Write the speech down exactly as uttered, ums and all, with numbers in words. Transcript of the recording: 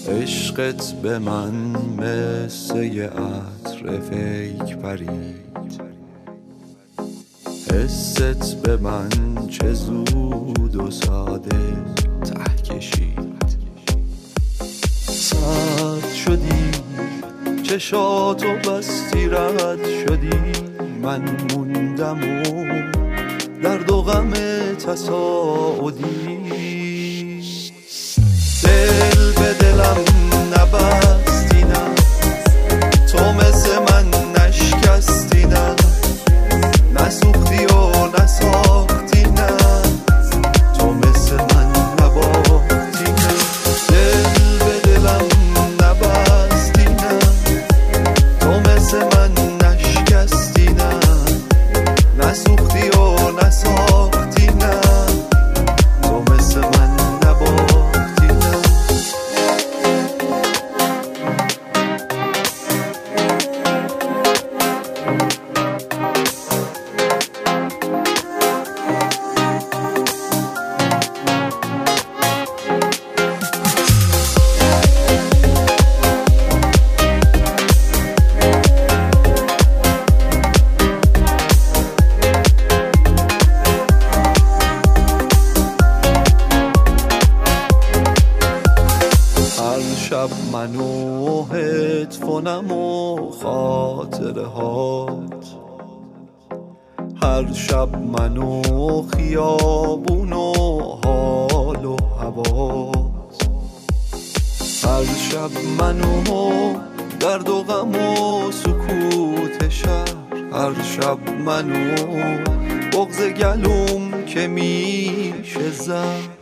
عشقت به من مثل یه عطر فیک پرید، حست به من چه زود و ساده ته کشید. سرد شدی چشاتو بستی رد شدی، من موندم و درد و غم تصاعدی. دل به دلم نبستی نه، تو مثل من نشکستی نه، نسوختی و نساختی نه، تو مثل من نباختی نه. دل به دلم نبستی نه، تو مثل من نشکستی نه، نسوختی و نساختی نه، تو مثل من نباختی نه. شب من و هدفونم و خاطره هات، هر شب من و خیابون و حال و هوات، هر شب من و درد و غم و سکوت شهر، هر شب من و بغض گلوم که میشه زهر.